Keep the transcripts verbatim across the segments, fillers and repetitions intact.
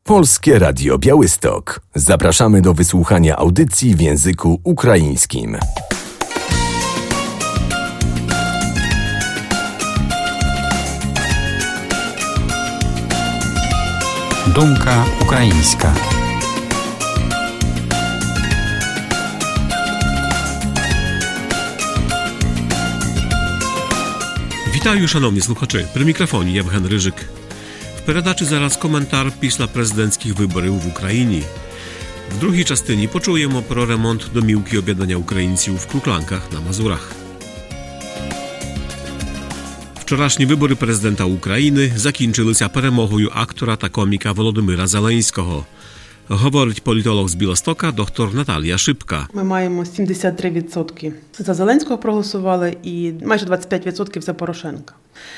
Polskie Radio Białystok. Zapraszamy do wysłuchania audycji w języku ukraińskim. Думка українська. Вітаю, шановні слухачі. При мікрофоні Євген Рижик. В передачі зараз коментар після президентських виборів в Україні. В другій частині почуємо про ремонт домівки об'єднання українців в Крукланках на Мазурах. Вчорашні вибори президента України закінчилися перемогою актора та коміка Володимира Зеленського. Говорить політолог з Білостока доктор Наталія Шипка. Ми маємо сімдесят три відсотки за Зеленського проголосували і майже двадцять п'ять відсотків за Порошенка.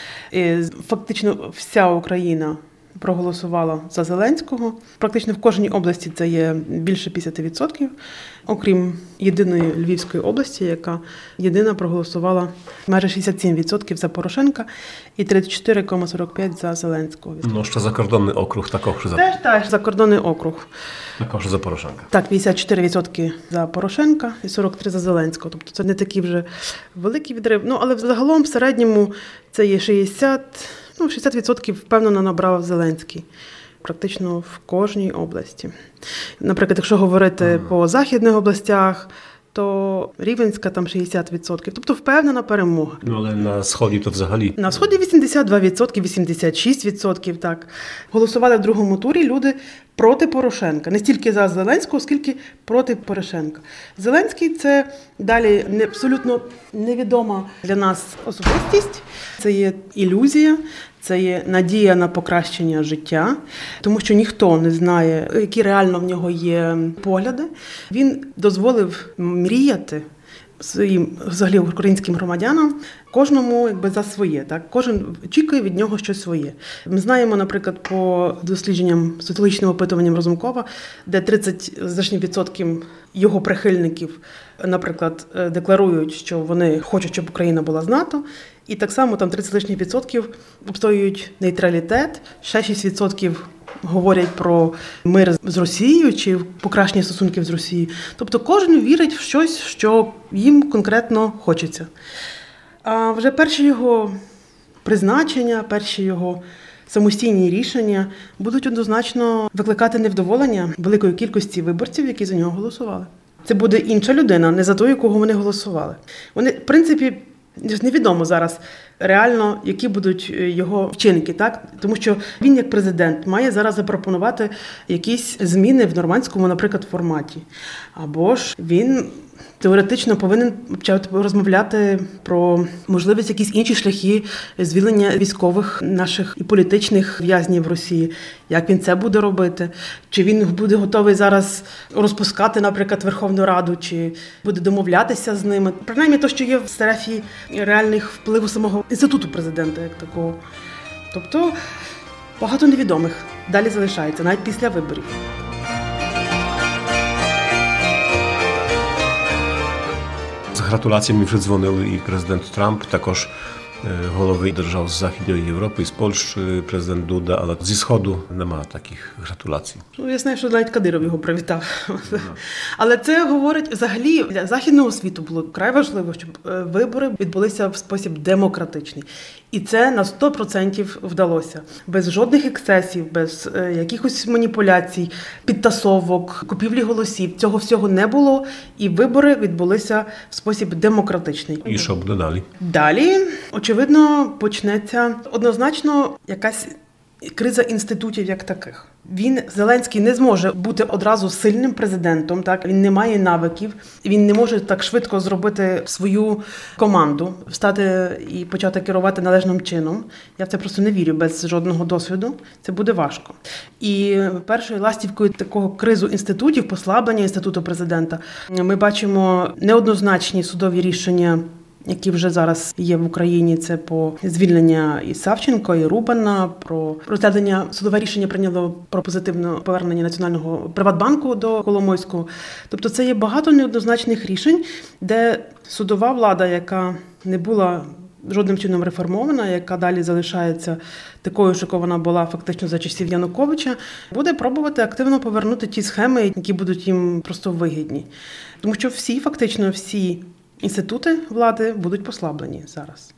І фактично вся Україна проголосувала за Зеленського. Практично в кожній області це є більше п'ятдесят відсотків, окрім єдиної Львівської області, яка єдина проголосувала майже шістдесят сім відсотків за Порошенка і тридцять чотири цілих сорок п'ять відсотків за Зеленського. Ну, ще закордонний округ також за... Теж, теж, закордонний округ. Також за Порошенка. Так, п'ятдесят чотири відсотки за Порошенка і сорок три за Зеленського. Тобто це не такий вже великий відрив. Ну, але загалом в середньому це є шістдесят, ну, шістдесят відсотків впевнено набрав Зеленський. Практично в кожній області. Наприклад, якщо говорити mm. по західних областях, то Рівненська там шістдесят відсотків. Тобто впевнена перемога. Ну, але на Сході то взагалі? На Сході вісімдесят два відсотки, вісімдесят шість відсотків, так. Голосували в другому турі люди проти Порошенка. Не стільки за Зеленського, скільки проти Порошенка. Зеленський – це далі не, абсолютно невідома для нас особистість. Це є ілюзія. Це є надія на покращення життя, тому що ніхто не знає, які реально в нього є погляди. Він дозволив мріяти своїм, взагалі, українським громадянам, кожному якби за своє. Так? Кожен очікує від нього щось своє. Ми знаємо, наприклад, по дослідженням, соціологічним опитуванням Разумкова, де тридцять значних відсотків його прихильників, наприклад, декларують, що вони хочуть, щоб Україна була з НАТО, і так само там тридцять лишніх відсотків обстоюють нейтралітет, ще шість відсотків говорять про мир з Росією чи покращення стосунків з Росією. Тобто кожен вірить в щось, що їм конкретно хочеться. А вже перші його призначення, перші його самостійні рішення будуть однозначно викликати невдоволення великої кількості виборців, які за нього голосували. Це буде інша людина, не за ту, якого вони голосували. Вони, в принципі, невідомо зараз реально, які будуть його вчинки, так? Тому що він, як президент, має зараз запропонувати якісь зміни в нормандському, наприклад, форматі. Або ж він теоретично повинен почати розмовляти про можливість якісь інші шляхи звільнення військових наших і політичних в'язнів в Росії. Як він це буде робити? Чи він буде готовий зараз розпускати, наприклад, Верховну Раду, чи буде домовлятися з ними? Принаймні, те, що є в сфері реальних впливу самого інституту президента, як такого. Тобто, багато невідомих далі залишається, навіть після виборів. З гратуляціями вже дзвонили і президент Трамп, також голови держав з Західної Європи, з Польщі, президент Дуда, але зі Сходу немає таких гратуляцій. Ну, я знаю, що навіть Кадиров його привітав. No. Але це говорить, взагалі, для західного світу було вкрай важливо, щоб вибори відбулися в спосіб демократичний. І це на сто відсотків вдалося. Без жодних ексцесів, без е, якихось маніпуляцій, підтасовок, купівлі голосів. Цього всього не було, і вибори відбулися в спосіб демократичний. І що буде далі? Далі, очевидно, почнеться однозначно якась криза інститутів як таких. Він, Зеленський, не зможе бути одразу сильним президентом, так? Він не має навиків, він не може так швидко зробити свою команду, встати і почати керувати належним чином. Я в це просто не вірю без жодного досвіду. Це буде важко. І першою ластівкою такого кризу інститутів, послаблення інституту президента, ми бачимо неоднозначні судові рішення, які вже зараз є в Україні, це по звільнення і Савченко, і Рубана, про розглядання, судове рішення прийняло про позитивне повернення Національного Приватбанку до Коломойського. Тобто це є багато неоднозначних рішень, де судова влада, яка не була жодним чином реформована, яка далі залишається такою, що вона була фактично за часів Януковича, буде пробувати активно повернути ті схеми, які будуть їм просто вигідні. Тому що всі, фактично всі інститути влади будуть послаблені зараз.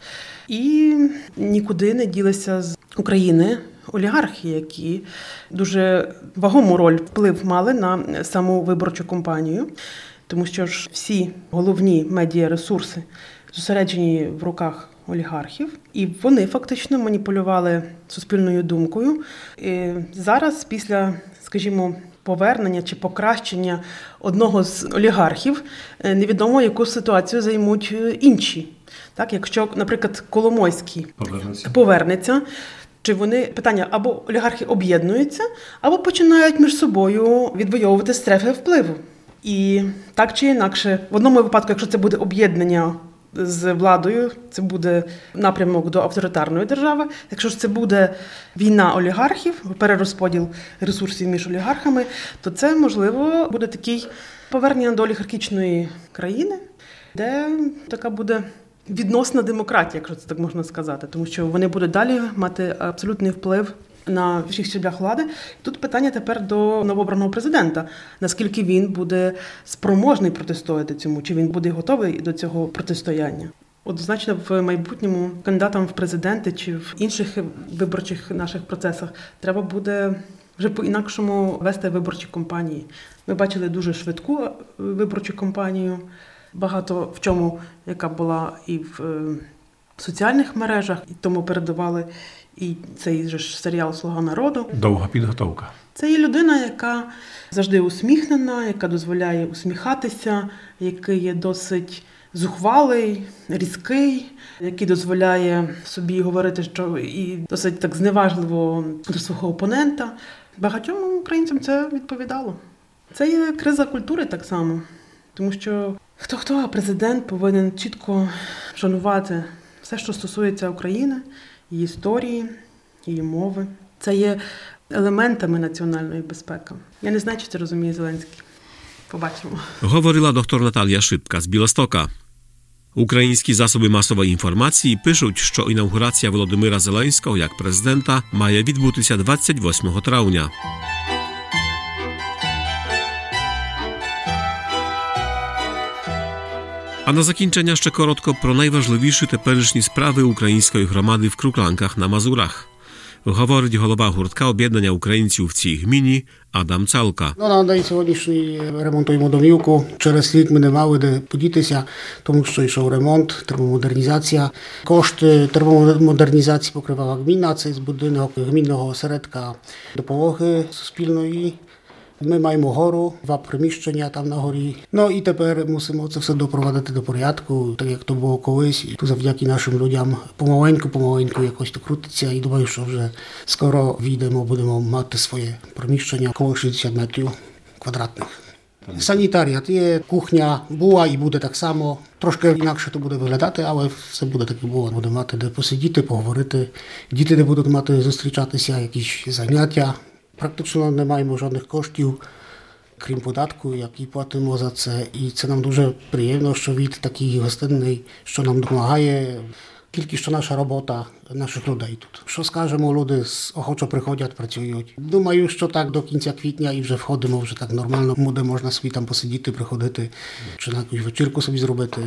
І нікуди не ділися з України олігархи, які дуже вагому роль, вплив мали на саму виборчу кампанію. Тому що ж всі головні медіаресурси зосереджені в руках олігархів, і вони фактично маніпулювали суспільною думкою. І зараз, після, скажімо, повернення чи покращення одного з олігархів, невідомо, яку ситуацію займуть інші. Так, якщо, наприклад, Коломойський повернеться, повернеться чи вони, питання, або олігархи об'єднуються, або починають між собою відвоювати стрефи впливу. І так чи інакше, в одному випадку, якщо це буде об'єднання з владою, це буде напрямок до авторитарної держави. Якщо ж це буде війна олігархів, перерозподіл ресурсів між олігархами, то це, можливо, буде такий повернення до олігархічної країни, де така буде відносна демократія, якщо це так можна сказати, тому що вони будуть далі мати абсолютний вплив на всіх щаблях влади. Тут питання тепер до новообраного президента. Наскільки він буде спроможний протистояти цьому, чи він буде готовий до цього протистояння. Однозначно в майбутньому кандидатам в президенти чи в інших виборчих наших процесах треба буде вже по-інакшому вести виборчі кампанії. Ми бачили дуже швидку виборчу кампанію, багато в чому, яка була і в соціальних мережах, і тому передавали і цей же ж серіал «Слуга народу». Довга підготовка. Це є людина, яка завжди усміхнена, яка дозволяє усміхатися, який є досить зухвалий, різкий, який дозволяє собі говорити, що і досить так зневажливо до свого опонента. Багатьом українцям це відповідало. Це є криза культури так само, тому що хто-хто, а президент повинен чітко шанувати все, що стосується України, її історії, її мови. Це є елементами національної безпеки. Я не знаю, чи це розуміє Зеленський. Побачимо. Говорила доктор Наталія Шипка з Білостока. Українські засоби масової інформації пишуть, що інаугурація Володимира Зеленського як президента має відбутися двадцять восьмого травня. А на закінчення ще коротко про найважливіші теперішні справи української громади в Крукланках на Мазурах. Говорить голова гуртка об'єднання українців в цій гміні Адам Цалка. Ну, на день сьогоднішній ремонтуємо домівку. Через рік ми не мали де подітися, тому що йшов ремонт, термомодернізація. Кошти термомодернізації покривала гміна, це з будинок гмінного осередка допомоги суспільної. Ми маємо гору, два приміщення там на горі. Ну і тепер мусимо це все допровадити до порядку, так як то було колись. І завдяки нашим людям помаленьку-помаленьку якось то крутиться. І думаю, що вже скоро війдемо, будемо мати своє приміщення, коло шістдесят метрів квадратних. Санітарія, є кухня, була і буде так само. Трошки інакше то буде виглядати, але все буде так і було. Буде мати де посидіти, поговорити. Діти де будуть мати зустрічатися, якісь заняття. Практично не маємо жодних коштів, крім податку, які платимо за це. І це нам дуже приємно, що від такий гостинний, що нам допомагає. Тільки що наша робота наших людей тут. Що скажемо, люди охочо приходять, працюють. Думаю, що так до кінця квітня і вже входимо вже так нормально. Буде можна собі там посидіти, приходити, чи на якусь вечірку собі зробити.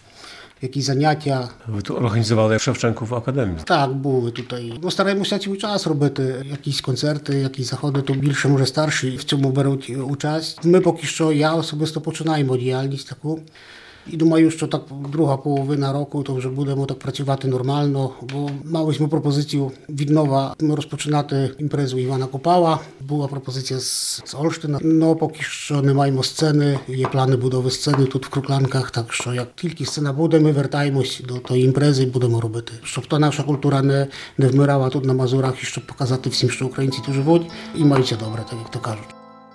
Якісь заняття. Ви тут організували Шевченку в академії? Так, були тут. Ну, стараємося цілий час робити якісь концерти, якісь заходи, то більше, може, старші в цьому беруть участь. Ми поки що, я особисто починаємо діяльність таку. І думаю, що так друга половина року то вже будемо так працювати нормально, бо мали ми пропозицію віднова розпочинати імпрезу Івана Купала. Була пропозиція з, з Олштина, але поки що не маємо сцени, є плани будови сцени тут в Крукланках, так що як тільки сцена буде, ми вертаємось до тої імпрези і будемо робити. Щоб та наша культура не, не вмирала тут на Мазурах і щоб показати всім, що українці тут живуть і маються добре, так як то кажуть.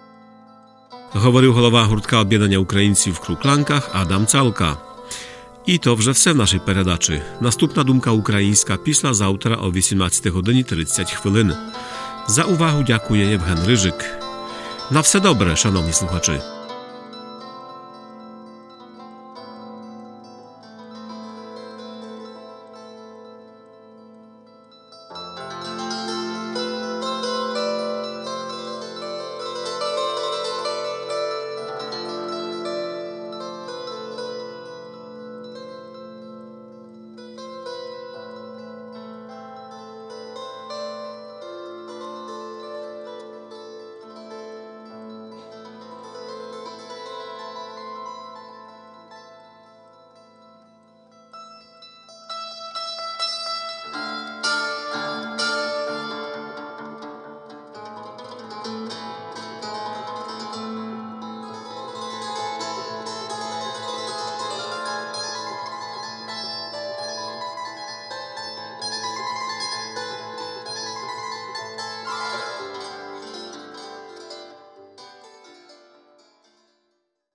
Говорив голова гуртка об'єднання українців в Крукланках Адам Цалка. І то вже все в нашій передачі. Наступна думка українська після завтра о вісімнадцятій годині тридцять хвилин. За увагу дякує Євген Рижик. На все добре, шановні слухачі.